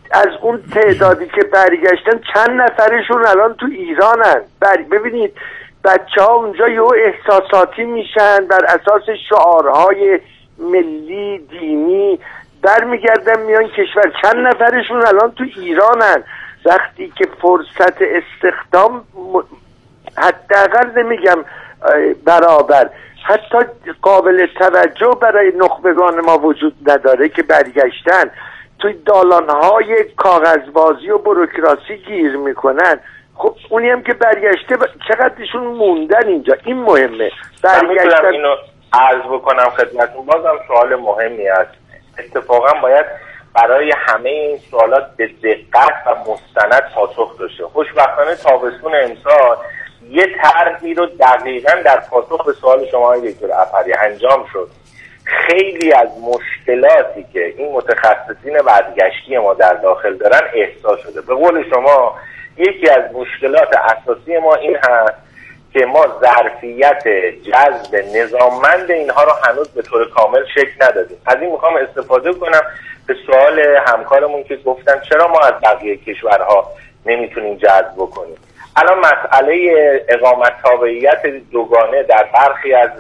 از اون تعدادی که برگشتن چند نفرشون الان تو ایرانن. ببینید بچه ها اونجا یه احساساتی میشن بر اساس شعارهای ملی دینی، برمیگردن میان کشور. چند نفرشون الان تو ایرانن. وقتی که فرصت استخدام حداقل نمیگم برابر، حتی قابل توجه برای نخبگان ما وجود نداره که برگشتن توی دالانهای کاغذبازی و بروکراسی گیر میکنن. خب اونی هم که برگشته چقدرشون موندن اینجا، این مهمه. برگشتن. اینو عرض بکنم خدمتتون، بازم سوال مهمی است. اتفاقا باید برای همه این سوالات به دقت و مستند پاسخ داشته. خوشبختانه تابستون امسال یه طرحی رو دقیقاً در پاسخ به سوال شما دکتر عفری انجام شد. خیلی از مشکلاتی که این متخصصین برگشتی ما در داخل دارن احساس شده. به قول شما یکی از مشکلات اساسی ما این هست که ما ظرفیت جذب نظاممند اینها رو هنوز به طور کامل شکل ندادیم. از این میخوام استفاده کنم به سوال همکارمون که گفتن چرا ما از بقیه کشورها نمیتونیم جذب بکنیم. الان مسئله اقامت تابعیت دوگانه در برخی از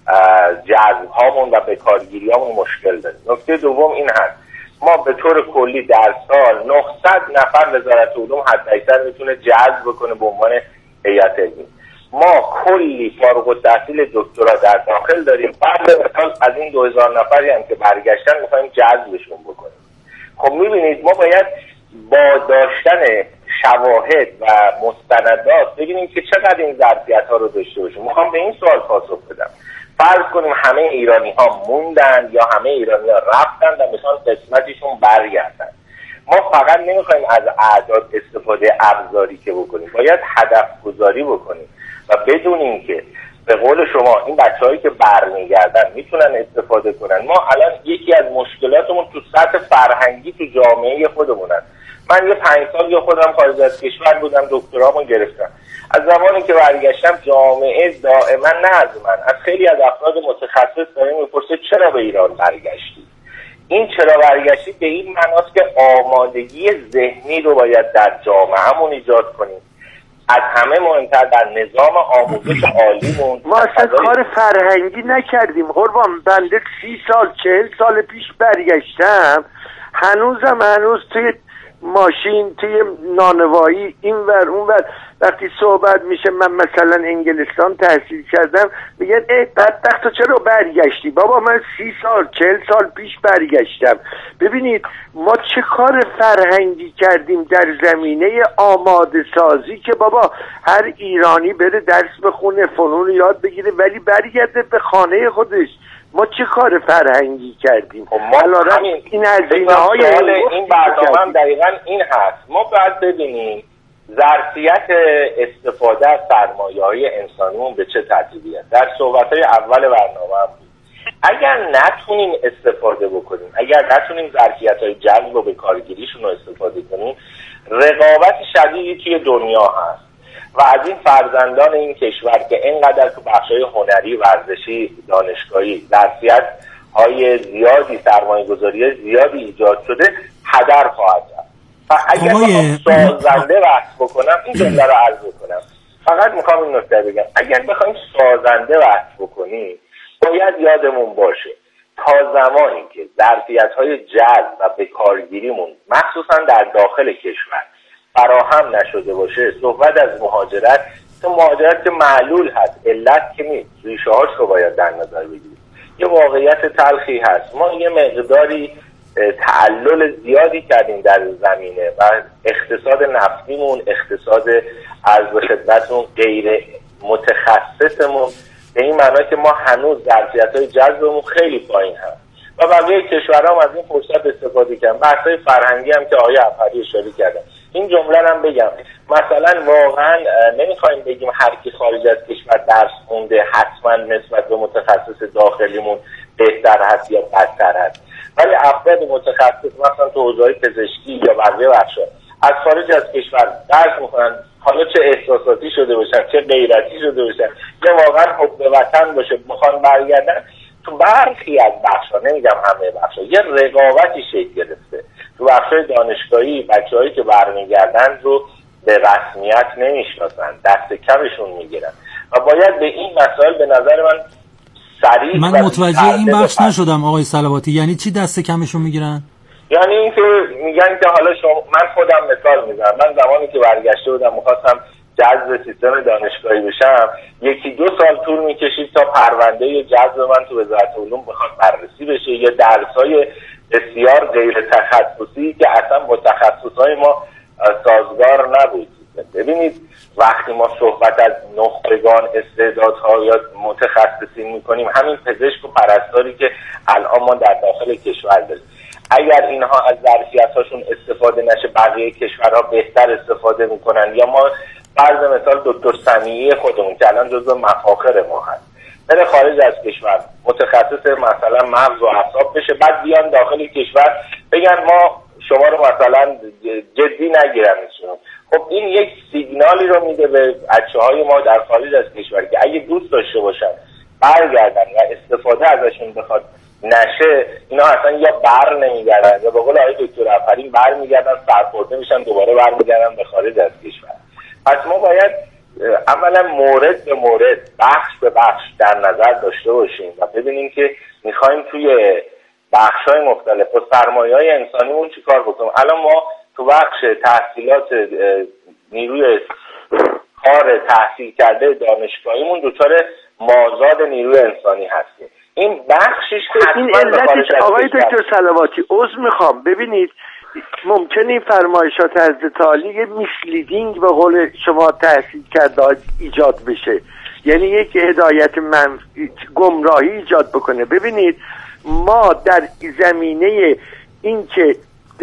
جذب هامون و بکارگیری هامون مشکل داریم. نکته دوم این هست ما به طور کلی در سال 900 نفر وزارت علوم حداکثر میتونه جذب بکنه به عنوان هیئت علمی. ما کلی فارغ التحصیل دکترا در داخل داریم. بعد از این 2000 نفری هم که برگشتن میخوایم جذبشون بکنیم. خب میبینید ما باید با داشتن شواهد و مستندات ببینیم که چقدر این ظرفیت ها رو داشته باشیم. میخوام به این سوال پاسخ بدم. فرض کنیم همه ایرانی ها موندن یا همه ایرانی ها رفتن و میخوان قسمتشون برگردن. ما فقط نمیخوایم از اعداد استفاده ابزاری که بکنیم، باید هدف گذاری بکنیم و بدونیم که به قول شما این بچه‌هایی که برمیگردن میتونن استفاده کنن. ما الان یکی از مشکلاتمون تو سطح فرهنگی تو جامعه خودمونن. من یه 5 سال یا خودم خارج از کشور بودم، دکترامو گرفتم. از زمانی که برگشتم جامعه دائما نه از من، از خیلی از افراد متخصص داره میپرسه چرا به ایران برگشتی؟ این چرا برگشتی به این معناست که آمادگی ذهنی رو باید در جامعهمون ایجاد کنیم. از همه مهمتر در نظام آموزش عالیمون ما اصلا کار فرهنگی نکردیم. قربان بنده 30 سال 40 سال پیش برگشتم، هنوز توی ماشین توی نانوایی این ور اون ور وقتی صحبت میشه من مثلا انگلستان تحصیل کردم میگن ای بدبخت تو چرا برگشتی؟ بابا من 30 سال 40 سال پیش برگشتم. ببینید ما چه کار فرهنگی کردیم در زمینه آماده سازی که بابا هر ایرانی بره درس بخونه فنون یاد بگیره ولی برگرده به خانه خودش. ما چه کار فرهنگی کردیم؟ این هزینه‌های این برنامه هم دقیقاً این هست. ما باید ببینیم ظرفیت استفاده از سرمایه‌های انسانیمون به چه ترتیبی است. در صحبت‌های اول برنامه هم بود. اگر نتونیم استفاده بکنیم، اگر نتونیم ظرفیت‌های جذب و به کارگیریشون رو استفاده کنیم، رقابت شدیدی توی دنیا هست و از این فرزندان این کشور که اینقدر تو بخش‌های هنری، ورزشی، دانشگاهی ظرفیت‌های زیادی، سرمایه‌گذاری زیادی ایجاد شده هدر خواهد رفت. و اگر بخوام سازنده بحث بکنم این جمله رو عرض بکنم، فقط میخوام این نکته بگم، اگر بخوایم سازنده بحث بکنیم باید یادمون باشه تا زمانی که ظرفیت‌های جذب و بکارگیریمون مخصوصا در داخل کشور فراهم نشده باشه، صحبت از مهاجرت که معلول هست، علت که نیست، ریشه هاش رو باید در نظر بگیریم. یه واقعیت تلخی هست، ما یه مقداری تعلل زیادی کردیم در زمینه و اقتصاد نفتیمون، اقتصاد عرض به خدمتمون غیر متخصصمون به این معنی که ما هنوز ظرفیت‌های جذبمون خیلی پایین هست و بقیه کشورها هم از این فرصت استفاده کردن. بحث‌های فرهنگی هم که آقای عفری اشاره کردن، این جمله هم بگم، مثلا واقعا نمیخوایم بگیم هر کی خارج از کشور درس خونده حتما نسبت به متخصص داخلیمون بهتر هست یا بدتر هست، ولی افراد متخصص مثلا تو حوزه‌های پزشکی یا بقیه بخش‌ها از خارج از کشور درس میخونن، حالا چه احساساتی شده باشن چه غیرتی شده باشن یا واقعا حب وطن باشه بخوان برگردن، تو برخی از بخش‌ها، نمیگم همه بخش‌ها، یه رقابتی شکل گرفته تو بخشای دانشگاهی بچه‌هایی که برمیگردن رو به رسمیت نمیشناسن، دست کمشون میگیرن و باید به این مسائل به نظر من سریع من متوجه این بخش نشدم آقای صلواتی. یعنی چی دست کمشون میگیرن؟ یعنی اینکه میگن که حالا من خودم مثال میزنم، من زمانی که برگشته بودم میخواستم جذب سیستم دانشگاهی بشم، 1-2 سال طول میکشید تا پرونده جذب من تو وزارت علوم بخواد بررسی بشه، یا درس‌های بسیار غیر تخصصی که اصلا با تخصص‌های ما سازگار نبود. ببینید وقتی ما صحبت از نخبگان، استعدادها یا متخصصین میکنیم، همین پزشک و پرستاری که الان ما در داخل کشور داریم، اگر اینها از ظرفیت‌هاشون استفاده نشه بقیه کشورها بهتر استفاده میکنن. یا ما فرض مثال دکتر سمیعی خودمون که الان جزو مفاخر ما هست، بره خارج از کشور متخصص مثلا مغز و اعصاب بشه، بعد بیان داخل کشور بگن ما شما رو مثلا جدی نگیرنشون. خب این یک سیگنالی رو میده به بچه‌های ما در خارج از کشور که اگه دوست داشته باشن برگردن و استفاده ازشون بخواد نشه، اینا اصلا یا بر نمیگردن یا به قول آقای دکتر آفرین برمیگردن، سرخورده میشن، دوباره برمیگردن به خارج از کشور. پس ما باید اولا مورد به مورد، بخش به بخش در نظر داشته باشیم و ببینیم که میخوایم توی بخش‌های مختلف با سرمایه‌های انسانیمون چیکار بکنیم. الان ما تو بخش تحصیلات نیروی کار تحصیل کرده دانشگاهیمون دچار مازاد نیروی انسانی هستیم. این بخشش این علتش آقای دکتر صلواتی عذر میخوام، ببینید ممکنه این فرمایشات حضرت عالی یه میسلیدینگ به قول شما تحصیل کرده ایجاد بشه، یعنی یک هدایت گمراهی ایجاد بکنه. ببینید ما در زمینه این که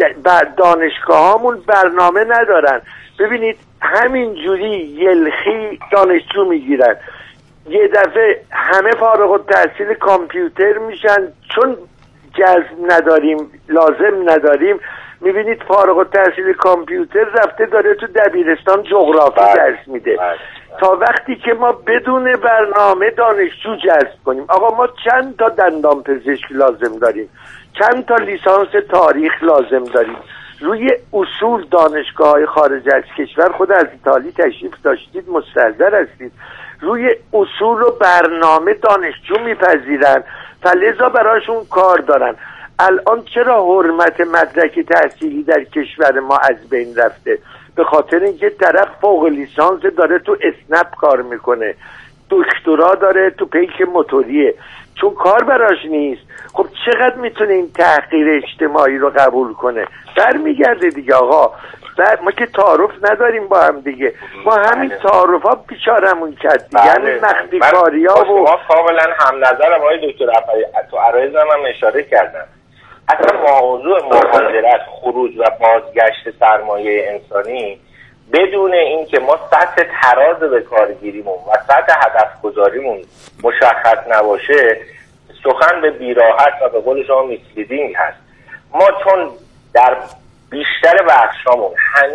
دانشگاهامون برنامه ندارن، ببینید همینجوری یلخی دانشجو میگیرن، یه دفعه همه فارغ التحصیل کامپیوتر میشن، چون جذب نداریم لازم نداریم. میبینید فارغ التحصیل کامپیوتر رفته داره تو دبیرستان جغرافی درس میده، تا وقتی که ما بدون برنامه دانشجو جذب کنیم. آقا ما چند تا دندان پزشک لازم داریم، چند تا لیسانس تاریخ لازم داریم. روی اصول دانشگاه‌های خارج از کشور خود از ایتالی تشریف داشتید، مستحضر هستید، روی اصول و برنامه دانشجو میپذیرن، فلذا براشون کار دارن. الان چرا حرمت مدرک تحصیلی در کشور ما از بین رفته؟ به خاطر اینکه طرف فوق لیسانس داره تو اسنپ کار میکنه، دکترا داره تو پیک موتوریه، چون کار براش نیست. خب چقدر میتونه این تحقیر اجتماعی رو قبول کنه؟ برمیگرده دیگه آقا، ما که تعارف نداریم با هم دیگه، ما همین تعارف ها بیچارمون کرد دیگه، همین مخفی کاری ها. و ما کاملا هم نظرم آقای دکتر آفرین، تو عرایزم هم اشاره کردم. اصلا موضوع مهاجرت، خروج و بازگشت سرمایه انسانی بدون اینکه ما سطح تراز به کارگیریمون و سطح هدف گذاریمون مشخص نباشه، سخن به بیراحت و به قول شما میسلیدینگ هست. ما چون در بیشتر بخشامون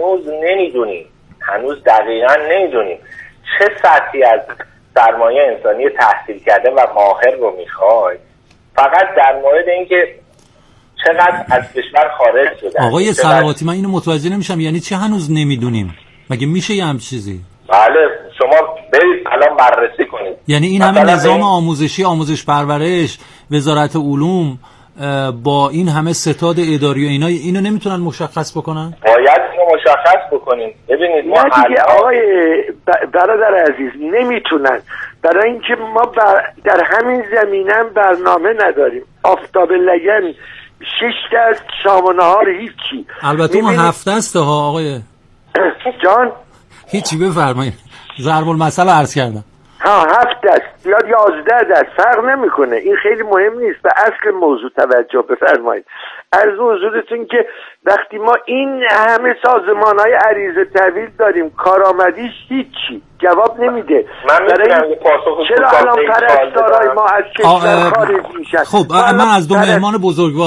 هنوز دقیقاً نمیدونیم چه سطحی از سرمایه انسانی تحصیل کرده و ماهر رو میخوای، فقط در مورد اینکه چقدر از کشور خارج شده. آقای صلواتی من اینو متوجه نمیشم، یعنی چه هنوز نمیدونیم؟ مگه میشه یه همچین چیزی؟ بله شما برید الان بررسی کنید، یعنی این همه نظام آموزشی، آموزش پرورش، وزارت علوم با این همه ستاد اداری و اینا اینو نمیتونن مشخص بکنن؟ باید اینو مشخص بکنیم. ببینید ما دیگه آقای برادر عزیز نمیتونن، برای اینکه ما در همین زمینه برنامه نداریم. آفتاب لگن 6 دست شام و نهار هیچی. البته ما 7 دسته ها آقای جان، هیچی بفرمایید، ضرب المثل عرض کردم. 7 دست یا 11 دست فرق نمیکنه، این خیلی مهم نیست. به اصل موضوع توجه بفرمایید. عرض حضورتون که وقتی ما این همه سازمان‌های عریضه تحویل داریم، کارآمدیش هیچی جواب نمیده. من میتونم یه پاسخ چرا الان پرستارای ما از کشور خارج میشن؟ خب من از دو مهمان بزرگوار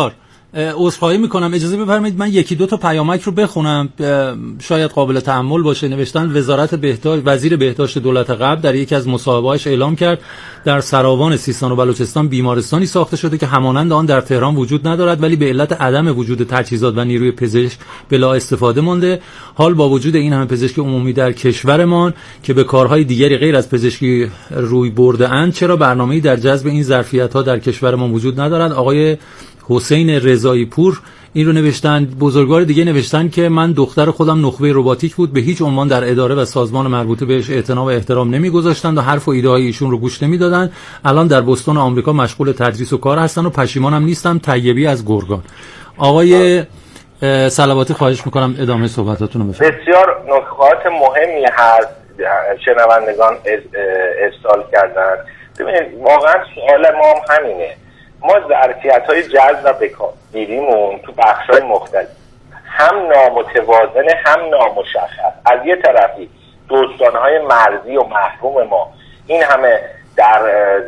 عذرخواهی میکنم، اجازه بفرمایید من یکی دو تا پیامک رو بخونم، شاید قابل تأمل باشه. نوشتن وزارت بهداشت، وزیر بهداشت دولت قبل در یکی از مصاحبه‌هاش اعلام کرد در سراوان سیستان و بلوچستان بیمارستانی ساخته شده که همانند آن در تهران وجود ندارد، ولی به علت عدم وجود تجهیزات و نیروی پزشک بلا استفاده مانده. حال با وجود این همه پزشک عمومی در کشورمان که به کارهای دیگری غیر از پزشکی روی برده اند، چرا برنامه‌ای در جذب این ظرفیت‌ها در کشورمان وجود ندارد؟ آقای حسین رضایی پور این رو نوشتن. بزرگوار دیگه نوشتن که من دختر خودم نخبه رباتیک بود، به هیچ عنوان در اداره و سازمان مربوطه بهش اعتنا و احترام نمیگذاشتن و حرف و ایده های ایشون رو گوش نمیدادن. الان در بوستون آمریکا مشغول تدریس و کار هستن و پشیمانم نیستم. طیبی از گرگان. آقای صلواتی خواهش میکنم ادامه صحبتاتون رو بفرمایید. بسیار نکات مهمی هست شنوندگان ارسال کردن. ببینید واقعا سوال ما هم همینه، ما ظرفیت‌های جذب و بکارگیریمون تو بخش‌های مختلف هم نامتوازن هم نامشخص. از یه طرفی دوستان‌های مرزی و محروم ما این همه در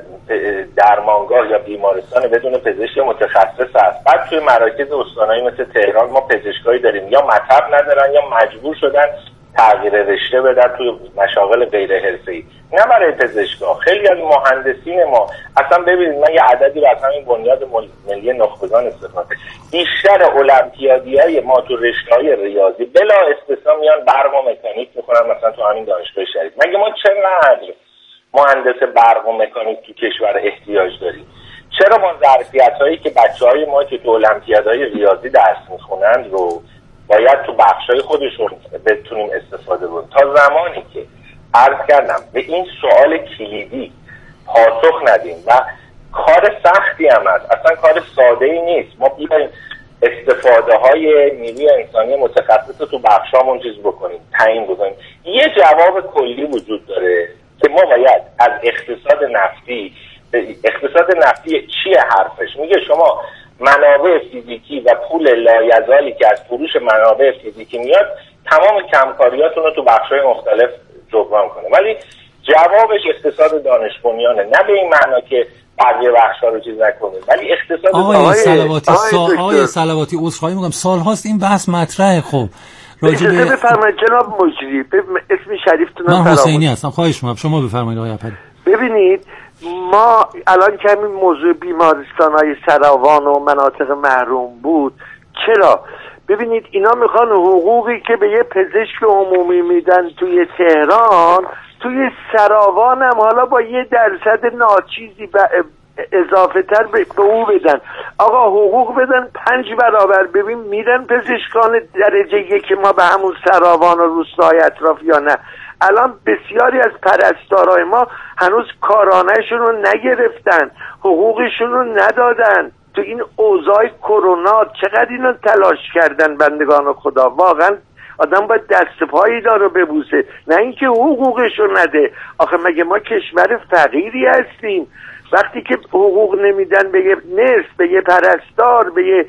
درمانگاه یا بیمارستان بدون پزشک متخصص هست، بعد توی مراکز استانایی مثل تهران ما پزشکایی داریم یا مطب ندارن یا مجبور شدن تغییر رشته بدن توی مشاغل غیر حرفه‌ای. نه برای پزشکا، خیلی از مهندسین ما اصلا ببینید، من یه عددی رو از همین بنیاد ملی نخبگان استفاده، بیشتر المپیادیای ما تو رشته‌های ریاضی بلا استثنا میان برق و مکانیک میخونن مثلا تو همین دانشگاه شریف. مگه ما چقدر مهندس برق و مکانیک تو کشور احتیاج داریم؟ چرا ما ظرفیت‌هایی که بچه‌های ما که تو المپیادهای ریاضی درس میخونند رو باید تو بخشای خودشون بتونیم استفاده کنیم؟ تا زمانی که عرض کردم به این سوال کلیدی پاسخ ندیم و کار سختی هم هست، اصلا کار ساده ای نیست، ما بیایم استفاده های نیروی انسانی متخصص تو بخشامون چیز بکنیم، تعیین بکنیم. یه جواب کلی وجود داره که ما باید از اقتصاد نفتی چیه حرفش؟ میگه شما منابع فیزیکی و پول لایزالی که از فروش منابع فیزیکی میاد تمام کمکاریاتون رو تو بخش‌های مختلف جبران کنه، ولی جوابش اقتصاد دانش بنیانه. نه به این معنا که بقیه بخش‌ها رو چیز نکنیم، ولی اقتصاد آقای صلواتی عذرخواهی می‌کنم، سال‌هاست این بحث مطرحه. خب اجازه بفرمایید جناب مجری، اسم شریفتون من حسینی هستم، خواهش می‌کنم شما بفرمایید آقای اپری. ببینید ما الان که همین موضوع بیمارستان‌های سراوان و مناطق محروم بود، چرا؟ ببینید اینا میخوان حقوقی که به یه پزشک عمومی میدن توی تهران توی سراوان هم حالا با یه درصد ناچیزی اضافه تر به او بدن. آقا حقوق بدن 5 برابر. ببین میرن پزشکان درجه یک ما به همون سراوان و روستاهای اطراف یا نه؟ الان بسیاری از پرستارای ما هنوز کارانه‌شون رو نگرفتن، حقوقشون رو ندادن. تو این اوضاع کرونا چقدر اینا تلاش کردن بندگان خدا. واقعا آدم باید دست پایی داره ببوسه، نه اینکه حقوقشو نده. آخه مگه ما کشور فقیری هستیم؟ وقتی که حقوق نمیدن به یه نرس، به یه پرستار، به یه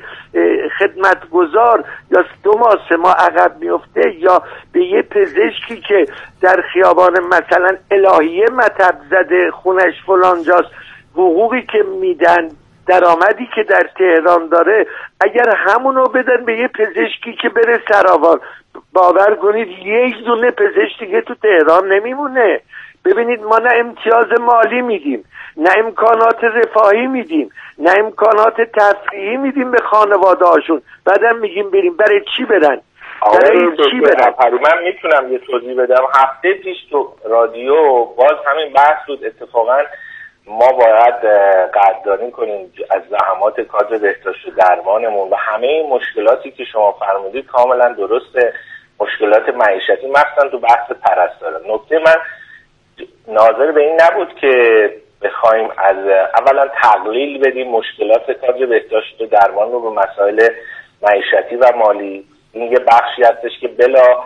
خدمتگزار، یا 2 ماه 3 ماه عقب میفته، یا به یه پزشکی که در خیابان مثلا الهیه مطب زده خونش فلان جاست، حقوقی که میدن، درآمدی که در تهران داره، اگر همونو بدن به یه پزشکی که بره سراوان، باور کنید 1 دونه پزشک دیگه تو تهران نمیمونه. ببینید ما نه امتیاز مالی میدیم، نه امکانات رفاهی میدیم، نه امکانات تفریحی میدیم به خانواده هاشون، بعدم میگیم بریم. برای چی برن؟ برای چی برن؟ من میتونم یه توضیح بدم. هفته پیش تو رادیو باز همین بحث بود. اتفاقا ما باید قدردانی کنیم از زحمات کادر بهداشت و درمانمون و همه این مشکلاتی که شما فرمودید کاملا درسته، مشکلات معیشتی مثلا تو بحث پرستاره. نکته من ناظر به این نبود که بخوایم از اولا تقلیل بدیم مشکلات کادر بهداشت و درمان رو به مسائل معیشتی و مالی. این یه بخشی هستش که بلا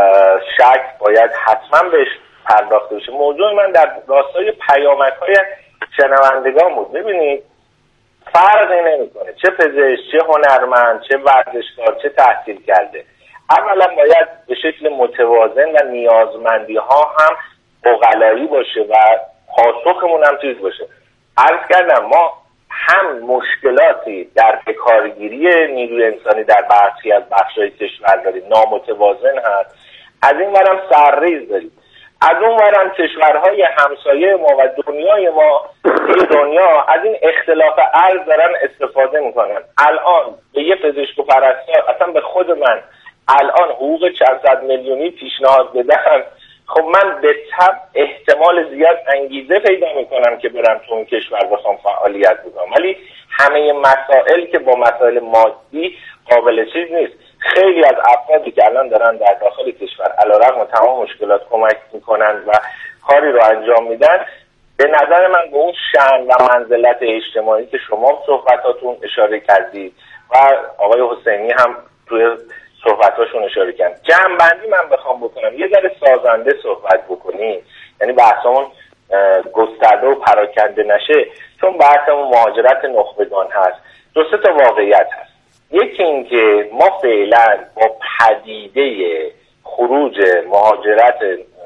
شک باید حتما بهش پرداخته بشه. موضوع من در راستای پیامک‌های شنوندگان بود. ببینید فرقی نمی‌کنه چه پزشک، چه هنرمند، چه ورزشکار، چه تحصیل کرده. اولا باید به شکل متوازن و نیازمندی‌ها هم عقلایی باشه و پاسخمون هم چیز باشه. عرض کردم ما هم مشکلاتی در بکارگیری نیروی انسانی در برخی از بخش‌های کشور داریم، نامتوازن هست، از این ورم سرریز داریم، از اون ورم کشورهای همسایه ما و دنیای ما توی دنیا از این اختلاف ارض دارن استفاده میکنن. الان به یه پزشک و پرستار، اصلا به خود من الان حقوق چند صد میلیونی پیشنهاد بدن، خب من به طب احتمال زیاد انگیزه پیدا میکنم که برم تو اون کشور بخوام فعالیت بکنم، ولی همه مسائل که با مسائل مادی قابل چیز نیست. خیلی از افرادی که الان دارن در داخل کشور علیرغم تمام مشکلات کمک میکنن و کاری رو انجام میدن، به نظر من به اون شأن و منزلت اجتماعی که شما صحبتاتون اشاره کردید و آقای حسینی هم توی صحبتاشون اشاره کردن، جمع‌بندی من بخوام بکنم یه ذره سازنده صحبت بکنیم، یعنی بحثمون گسترده و پراکنده نشه، چون بحثمون مهاجرت نخبگان هست. دو سه تا واقعیت هست. یکی این که ما فعلا با پدیده خروج مهاجرت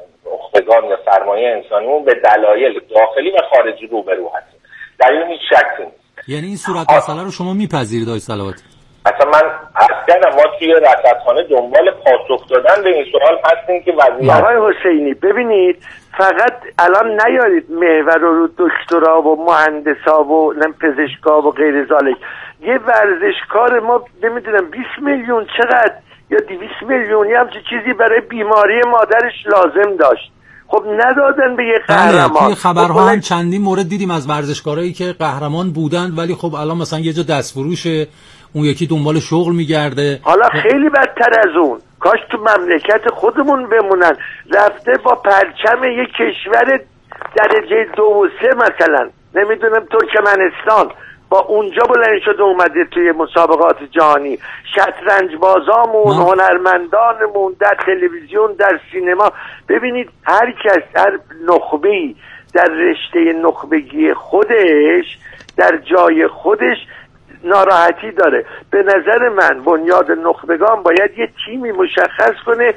نخبگان یا سرمایه انسانیمون به دلایل داخلی و خارجی روبرو هستیم، در این هیچ شکی نیست. یعنی این صورت مسئله رو شما میپذیرید آقای صلواتی؟ اصلا من اصلا ما توی رصدخانه دنبال پاسخ دادن به این سوال هستیم که وضعیت. آقای حسینی ببینید، فقط الان نیارید محور رو دکترا و مهندسا و پزشکا و غیر ذالک. یه ورزشکار ما نمیدونم 20 میلیون چقدر یا 200 میلیونی هم چیزی برای بیماری مادرش لازم داشت، خب ندادن به یه قهرمان. توی خبرها هم چندین مورد دیدیم از ورزشکارایی که قهرمان بودن ولی خب الان مثلا یه جا دستفروشه، اون یکی دنبال شغل میگرده. حالا خیلی بدتر از اون، کاش تو مملکت خودمون بمونن. رفته با پرچم یک کشور درجه 2 و 3 مثلا نمیدونم ترکمنستان، با اونجا بلند شده اومده توی مسابقات جهانی. شطرنج بازامون، هنرمندانمون در تلویزیون، در سینما، ببینید هر کس، هر نخبه‌ای در رشته نخبگی خودش در جای خودش ناراحتی داره. به نظر من بنیاد نخبگان باید یه تیمی مشخص کنه،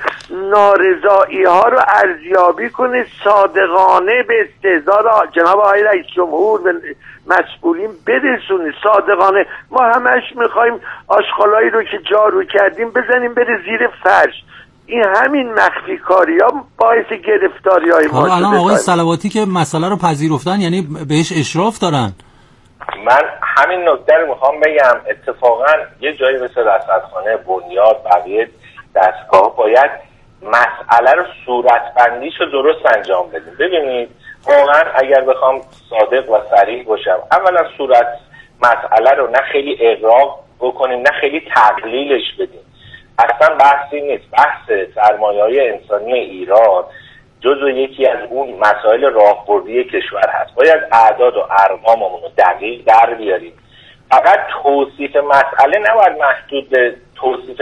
نارضایی ها رو ارزیابی کنه، صادقانه به استحضار جناب آقای رئیس جمهور به مسئولین برسونه، صادقانه. ما همش میخوایم آشغالایی رو که جارو کردیم بزنیم بره زیر فرش. این همین مخفی کاری ها باعث گرفتاری های ما شده. الان آقای صلواتی که مسئله رو پذیرفتن، یعنی بهش اشراف دارن. من همین نکته رو میخوام بگم، اتفاقا یه جایی مثل رصدخانه، بنیاد، بقیه دستگاه باید مسئله رو صورتبندیش رو درست انجام بدیم. ببینید واقعا اگر بخوام صادق و صریح باشم، اولا مسئله رو نه خیلی اغراق بکنیم نه خیلی تقلیلش بدیم. اصلا بحثی نیست. بحث سرمایه‌های انسانی ایران جزو یکی از اون مسائل راهبردی کشور هست. باید اعداد و ارقاممون رو دقیق در بیاریم. فقط توصیف مسئله نباید محدود به توصیف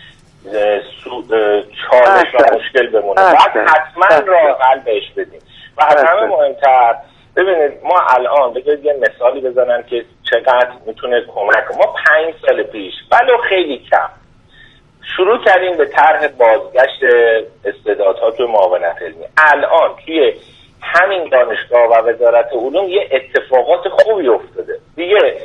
چالش و مشکل بمونه، باید حتما راه حل بهش بدیم. و از همه مهمتر ببینید ما الان بذارید یه مثالی بزنم که چقدر میتونه کمک. ما 5 سال پیش ولو خیلی کم شروع کردیم به طرح بازگشت استعدادها توی معاونت علمی. الان توی همین دانشگاه و وزارت علوم یه اتفاقات خوبی افتاده دیگه.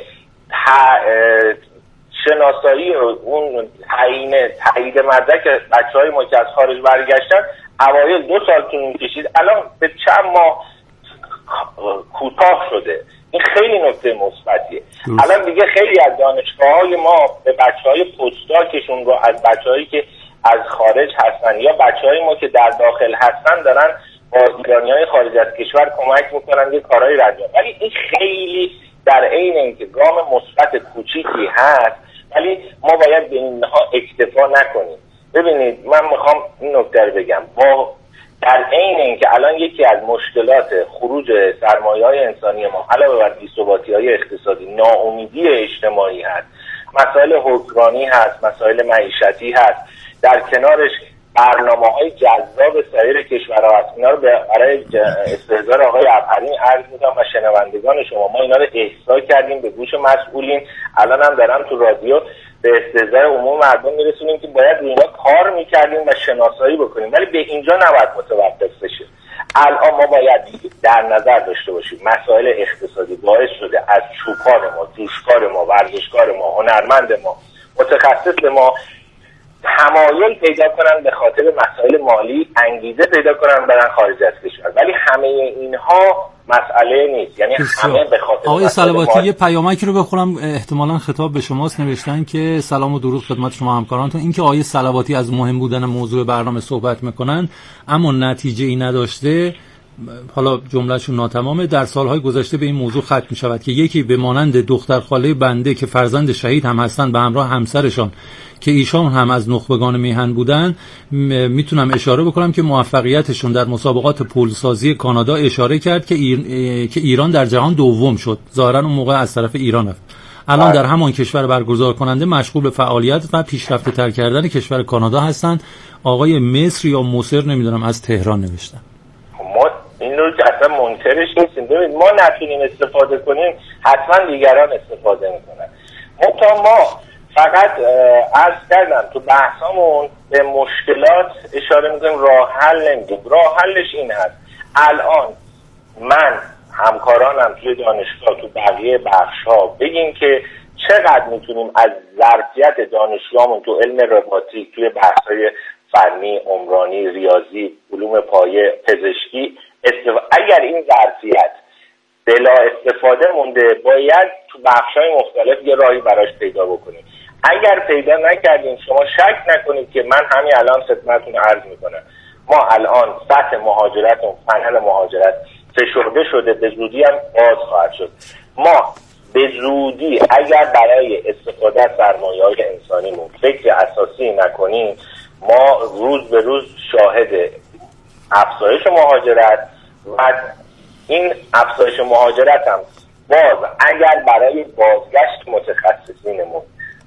شناسایی و اون تایید مدرک بچه‌های ما که از خارج برگشتن اوایل 2 سال طول کشید، الان به چند ماه کوتاه شده. این خیلی نکته مثبتیه. الان دیگه خیلی از دانشگاه‌های ما به بچه‌های پستاکشون رو از بچه‌هایی که از خارج هستن یا بچه‌های ما که در داخل هستن دارن با ایرانی‌های خارج از کشور کمک میکنن یه کارهای رو انجام. ولی این خیلی در عین اینکه گام مثبت کوچیکی هست، ولی ما باید به اینها اکتفا نکنیم. ببینید من میخوام این نکته رو بگم، با در عین اینکه الان یکی از مشکلات خروج سرمایه‌های انسانی ما علاوه بر بی‌ثباتی‌های اقتصادی، ناامیدی اجتماعی هست، مسائل حکمرانی هست، مسائل معیشتی هست، در کنارش برنامه‌های جذاب سایر کشورها هست. اینا رو برای استحضار آقای عبدالحلیم عرض می‌کنم و شنوندگان شما، ما اینا رو احضار کردیم به گوش مسئولین، الان هم دارم تو رادیو به استحضار عموم مردم میرسونیم که باید روی اینا کار میکردیم و شناسایی بکنیم، ولی به اینجا نباید متوقف بشه. الان ما باید در نظر داشته باشیم مسائل اقتصادی باعث شده از چوپان ما، جوشکار ما، ورزشکار ما، هنرمند ما، متخصص ما تمایل پیدا کنن به خاطر مسائل مالی انگیزه پیدا کنن برن خارج از کشور، ولی همه اینها مسئله نیست. یعنی همه به خاطر آقای صلواتی یه پیامکی رو بخونم، احتمالاً خطاب به شماست. نوشتن که سلام و درود خدمت شما همکارانتون. این که آقای صلواتی از مهم بودن موضوع برنامه صحبت میکنن اما نتیجه ای نداشته، حالا جملهشون ناتمامه، در سالهای گذشته به این موضوع ختم می شود که یکی به مانند دختر خاله بنده که فرزند شهید هم هستن به همراه همسرشان که ایشان هم از نخبگان میهن بودن، میتونم اشاره بکنم که موفقیتشون در مسابقات پلسازی کانادا اشاره کرد که ایران در جهان دوم شد. ظاهرا اون موقع از طرف ایران رفت. الان در همان کشور برگزار کننده مشغول به فعالیت و پیشرفته تر کردن کشور کانادا هستند. آقای مصر یا مصر نمیدونم از تهران نوشتن. این رو اصلا منکرش نیستیم. ببینید ما نتونیم استفاده کنیم حتما دیگران استفاده میکنن. ما فقط عرض کردم تو بحثامون به مشکلات اشاره میکنیم، راه حل نمیدیم. راه حلش این هست الان من همکارانم توی دانشگاه تو بقیه بخش‌ها بگیم که چقدر میتونیم از ظرفیت دانشجوامون تو علم رباتیک، توی بحث‌های فنی، عمرانی، ریاضی، علوم پایه، پزشکی اگر این ظرفیت بلا استفاده مونده باید تو بخش‌های مختلف یه راهی براش پیدا بکنیم. اگر پیدا نکردیم شما شک نکنید که من همین الان خدمتتون عرض میکنم ما الان سطح مهاجرت و پنل مهاجرت فشرده شده، به زودی هم باز خواهد شد. ما به زودی اگر برای استفاده از سرمایه‌های انسانیمون فکر اساسی نکنیم ما روز به روز شاهد افزایش مهاجرت و این افزایش مهاجرت هم باز اگر برای بازگشت متخصصینمون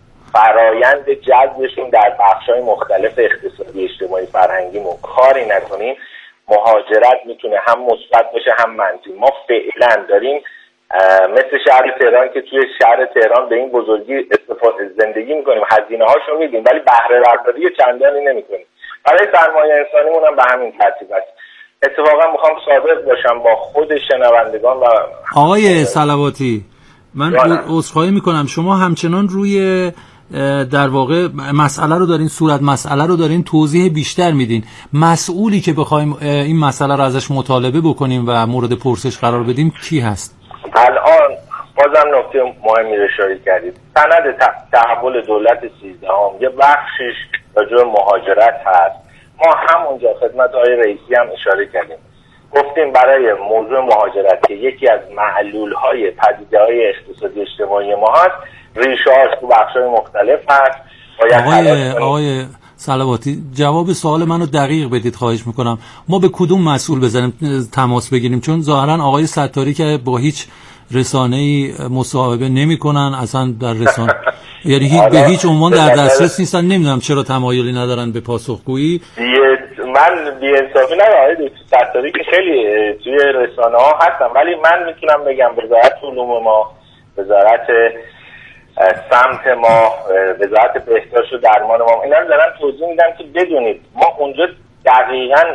فرایند جذبشون در بخش‌های مختلف اقتصادی، اجتماعی، فرهنگیمون کاری نکنیم مهاجرت میتونه هم مثبت باشه هم منفی. ما فعلا داریم مثل شهر تهران که توی شهر تهران به این بزرگی زندگی میکنیم، هزینه هاشو میدیم ولی بهره برداری چندانی نمیکنیم. برای سرمایه انسانیمون هم به همین ترتیب است. اتفاقا میخوام صادق باشم با خود شنوندگان و آقای صلواتی، من عذرخواهی میکنم شما همچنان روی در واقع مسئله رو دارین، صورت مسئله رو دارین توضیح بیشتر میدین. مسئولی که بخوایم این مسئله رو ازش مطالبه بکنیم و مورد پرسش قرار بدیم کی هست؟ الان بازم نکته مهمی رو اشاره کردید. سند تحول دولت 13 یه بخشش راجع به مهاجرت هست. ما همونجا خدمت آقای رئیسی هم اشاره کردیم، گفتیم برای موضوع مهاجرت که یکی از معلول‌های پدیده‌های اقتصادی اجتماعی ما هست، ریشه‌هاش تو بخش‌های مختلف هست. آقای صلواتی جواب سوال منو دقیق بدید خواهش میکنم. ما به کدوم مسئول بزنیم تماس بگیریم؟ چون ظاهرا آقای ستاری که با هیچ رسانه‌ای مصاحبه نمی‌کنن، اصلا در رسانه یعنی به هیچ عنوان در دسترس نیستن. نمیدونم چرا تمایلی ندارن به پاسخگویی. من بی‌انصافی نگم آقای ستاری که خیلی توی رسانه‌ها هستن، ولی من میتونم بگم وزارت علوم ما، وزارت سمت ما، وزارت بهداشت و درمان ما، اینا رو دارن توضیح میدن که بدونید ما اونجا دقیقاً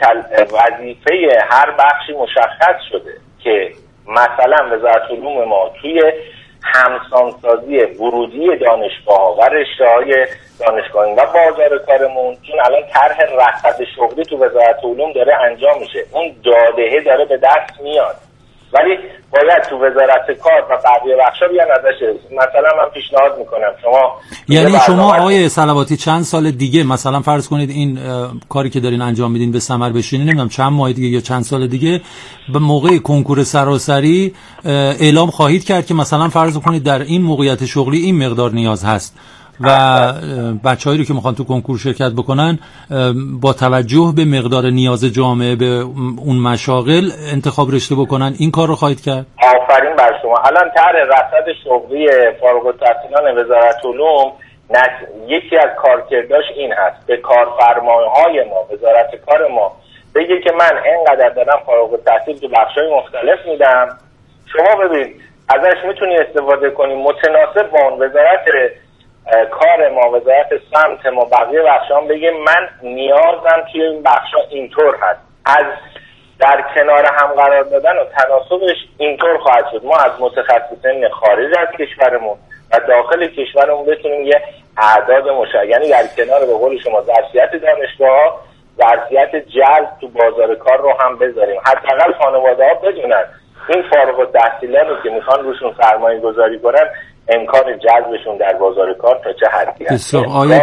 وظیفه هر بخشی مشخص شده که مثلا وزارت علوم ما توی همسانسازی ورودی دانشگاه و رشته‌های دانشگاهی و بازار کارمون، چون الان طرح رصد شغلی تو وزارت علوم داره انجام میشه، اون دادهه داره به دست میاد، ولی باید تو وزارت کار و بقیه بخشا بیان ازش. مثلا من پیشنهاد میکنم یعنی شما آقای صلواتی چند سال دیگه مثلا فرض کنید این کاری که دارین انجام میدین به ثمر بشینه، نمیدونم چند ماه دیگه یا چند سال دیگه به موقع کنکور سراسری اعلام خواهید کرد که مثلا فرض کنید در این موقعیت شغلی این مقدار نیاز هست و بچه‌هایی رو که میخوان تو کنکور شرکت بکنن با توجه به مقدار نیاز جامعه به اون مشاغل انتخاب رشته بکنن. این کار رو خواهید کرد؟ آفرین بر شما. الان طرح رصد شغلی فارغ التحصیلان وزارت علوم یکی از کارکرداش این هست به کارفرماهای ما، وزارت کار ما بگه که من اینقدر دارم فارغ التحصیل تو بخش‌های مختلف میدم، شما ببین ازش میتونی استفاده کنی متناسب با اون. وزارت کار ما، وزارت سمت ما، بقیه بخشام بگه من نیازم توی این بخشا اینطور هست. از در کنار هم قرار دادن و تناسبش اینطور خواهد شد ما از متخصصین خارج از کشورمون و داخل کشورمون بتونیم یه اعداد مشابه، یعنی در کنار به قول شما ظرفیت دانشگاه‌ها ظرفیت جذب تو بازار کار رو هم بذاریم. حداقل خانواده‌ها بدونن این فارغ التحصیلانی که میخوان روشون سرمایه گذاری کنن امکان جذبشون در بازار کار تا چه حدی هست.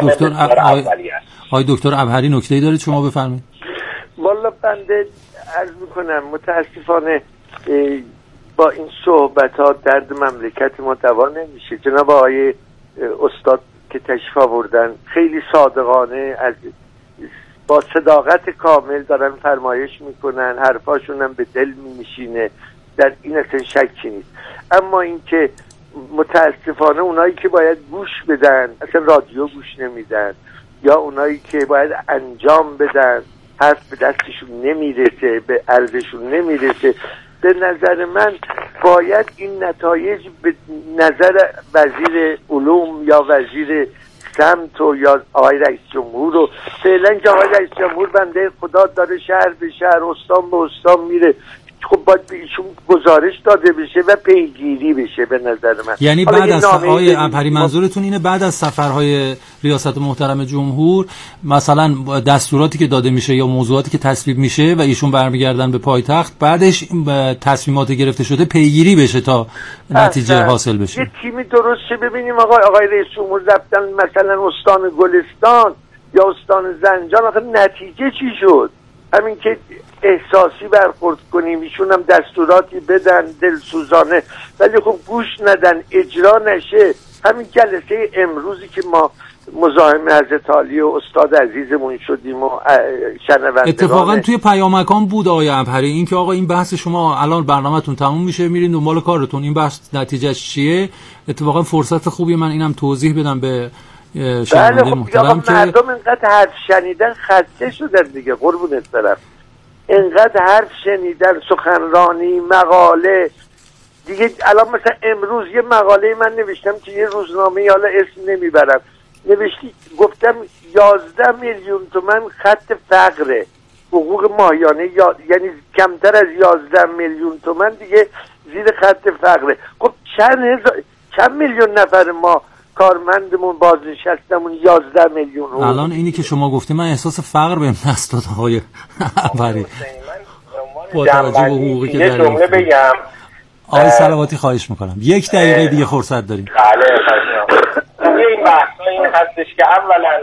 آقای دکتر ابهری نکته‌ای دارید شما بفرمایید. والا بنده عرض میکنم متاسفانه با این صحبتات درد مملکت ما دوا نمیشه. جناب آقای استاد که تشریف آوردن خیلی صادقانه از با صداقت کامل دارن فرمایش میکنن، حرفاشون هم به دل میشینه، در این اصلا شکی نیست. اما اینکه متاسفانه اونایی که باید گوش بدن اصلا رادیو گوش نمیدن، یا اونایی که باید انجام بدن حرف به دستشون نمیرسه، به عرضشون نمیرسه. به نظر من باید این نتایج به نظر وزیر علوم یا وزیر سمت و یا آقای رئیس جمهور و فعلا که آقای رئیس جمهور بنده خدا داره شهر به شهر استان به استان میره، خب باید به ایشون گزارش داده بشه و پیگیری بشه. به نظر من یعنی بعد از آقای ابهری منظورتون اینه بعد از سفرهای ریاست محترم جمهور مثلا دستوراتی که داده میشه یا موضوعاتی که تصویب میشه و ایشون برمیگردن به پایتخت، بعدش تصمیمات گرفته شده پیگیری بشه تا نتیجه حاصل بشه. یه تیمی درست شه. ببینیم آقای رئیس جمهور رفتن مثلا استان گلستان یا استان زنجان، آخه نتیجه چی شد؟ همین که احساسی برخورد کنیم، ایشون هم دستوراتی بدن دلسوزانه ولی خب گوش ندن، اجرا نشه. همین جلسه امروزی که ما مزاحم حضرت عالی و استاد عزیزمون شدیم و شنوندگان، اتفاقا توی پیامکان بود آقای ابهری این که آقا این بحث شما الان برنامه‌تون تموم میشه میرین دنبال کارتون، این بحث نتیجهش چیه؟ اتفاقا فرصت خوبی من اینم توضیح بدم به شنونده محترم که مردم اینقدر حرف شنیدن خسته شدن دیگه، قربونت برم. اینقدر حرف شنیدن، سخنرانی، مقاله دیگه. الان مثلا امروز یه مقاله من نوشتم که یه روزنامه، حالا اسم نمیبرم، نوشتی گفتم 11 میلیون تومان خط فقره، حقوق ماهیانه یعنی کمتر از 11 میلیون تومان دیگه زیر خط فقره. خب چند میلیون نفر ما کارمندمون بازنشستمون 11 میلیون. الان اینی که شما گفتید من احساس فقر بهم دست داد آقای ابهری. با توجه به حقوقی که یه جمله بگم آقای صلواتی خواهش میکنم 1 دقیقه دیگه فرصت داریم. بله این بحثا این هستش که اولا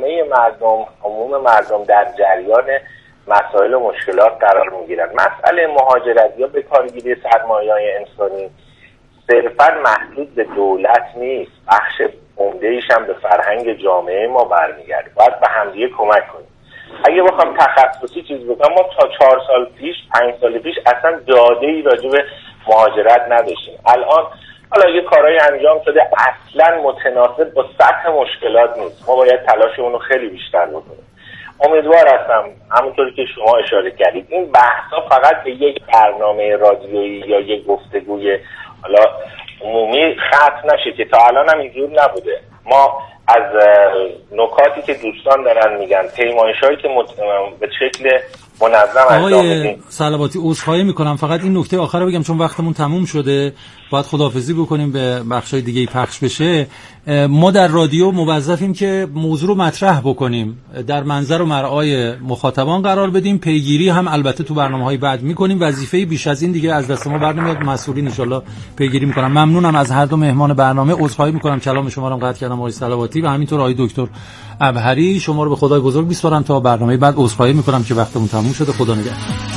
عموم مردم در جریان مسائل و مشکلات قرار میگیرن. مسئله مهاجرت یا بکارگیری سرمایه‌های انسانی صرفا محدود به دولت نیست، بخش عمده‌ایش هم به فرهنگ جامعه ما برمیگرده. باید به همدیگه کمک کنیم. اگه بخوام تخصصی چیز بکنم، ما تا 4 سال پیش 5 سال پیش اصلا داده‌ای راجع به مهاجرت نداشتیم. الان حالا یه کارهای انجام شده اصلا متناسب با سطح مشکلات نیست. ما باید تلاشمون رو خیلی بیشتر بکنیم. امیدوار هستم همونطوری که شما اشاره کردید این بحثا فقط به یک برنامه رادیویی یا یک گفتگوی حالا عمومی ختم نشه که تا الان هم اینجور نبوده. ما از نکاتی که دوستان دارن میگن، پیمایش‌هایی که به شکل منظم انجام میدیم. آقای صلواتی عذرخواهی میکنم، فقط این نکته آخر رو بگم چون وقتمون تموم شده، باید خداحافظی بکنیم به بخشای دیگه پخش بشه. ما در رادیو موظفیم که موضوع رو مطرح بکنیم، در منظر و مرعای مخاطبان قرار بدیم، پیگیری هم البته تو برنامه‌های بعد میکنیم. وظیفه بیش از این دیگه از دست ما برنمیاد، مسئولین ان شاءالله پیگیری میکنن. ممنونم از هر دو مهمان برنامه. عذرخواهی میکنم کلام شما رو قطع کردم آقای صلواتی و همینطور آقای دکتر ابهری. شما رو به خدای بزرگ میسپارم تا برنامه بعد. عذرخواهی میکنم که وقتمون تموم شده. خدا نگهدار.